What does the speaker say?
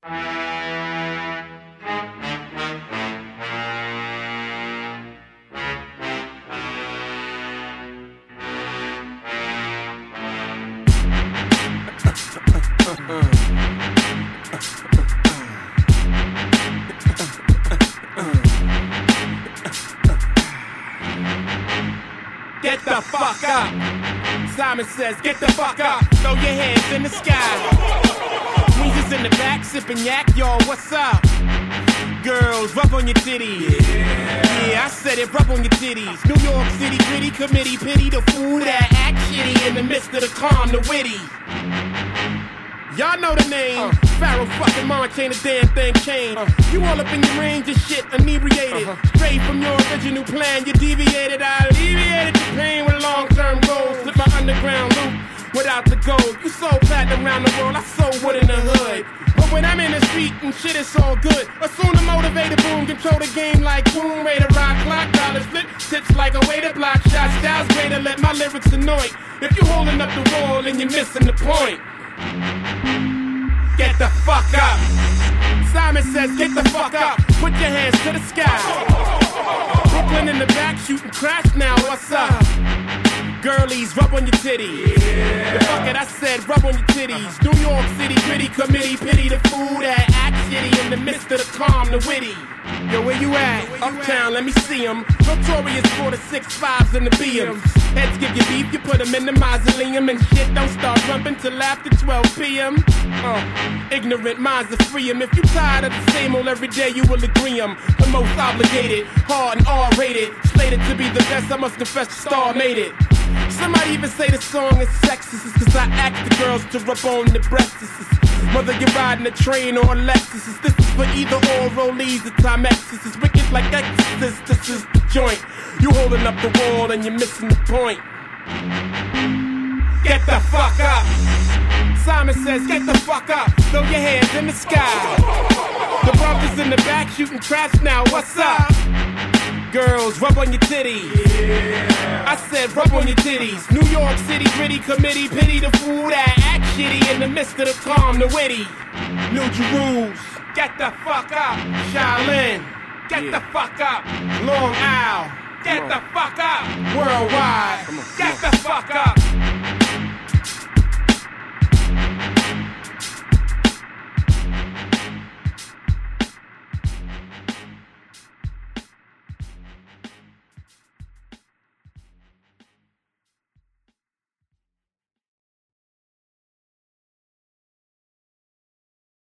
Get the fuck up. Simon says, get the fuck up. Throw your hands in the sky. Weezer's in the back, sipping yak, y'all, what's up? Girls, rub on your titties. Yeah, I said it, rub on your titties. New York City gritty committee, pity the fool that act shitty in the midst of the calm, the witty. Y'all know the name. Pharaoh fucking Monch, ain't a damn thing changed. You all up in your range of shit, inebriated. Straight from your original plan, you deviated. I alleviated your pain with long-term goals. Slip my underground loop without the gold. You sold platinum around the world, I sold wood in the hood. But when I'm in the street and shit, it's all good. Assume the motivated boom, control the game like boom. Raider rock, clock, dollars flip, tips like a way to block shots. Styles greater, let my lyrics annoy. If you holding up the wall and you're missing the point. Get the fuck up. Simon says, get the fuck up. Put your hands to the sky. Brooklyn in the back, shooting crash now, what's up? Girlies, rub on your titties. The fuck it, I said, rub on your titties. New York City gritty committee, pity the fool that act shitty in the midst of the calm, the witty. Yo, where you at? Uptown, let me see 'em. Notorious for the 6'5s and the BMs. Heads give you beef, you put 'em in the mausoleum. And shit don't start rumping till after 12 p.m. Ignorant minds are free 'em. If you tired of the same old every day, you will agree 'em. The most obligated, hard and R-rated. Slated to be the best, I must confess the star made it. Somebody even say the song is sexist, cause I ask the girls to rub on the breasts. Whether you're riding a train or a Lexus, this is for either or rollies or Timexes. It's wicked like Exorcist, this is the joint. You holding up the wall and you're missing the point. Get the fuck up. Simon says, get the fuck up. Throw your hands in the sky. The brothers in the back shooting traps now, what's up? Girls, rub on your titties. I said, rub on your titties. New York City gritty committee, pity the fool that act shitty in the midst of the calm, the witty. New Jerusalem, get the fuck up. Shaolin, get the fuck up. Long Isle, get the fuck up. Worldwide, get the fuck up.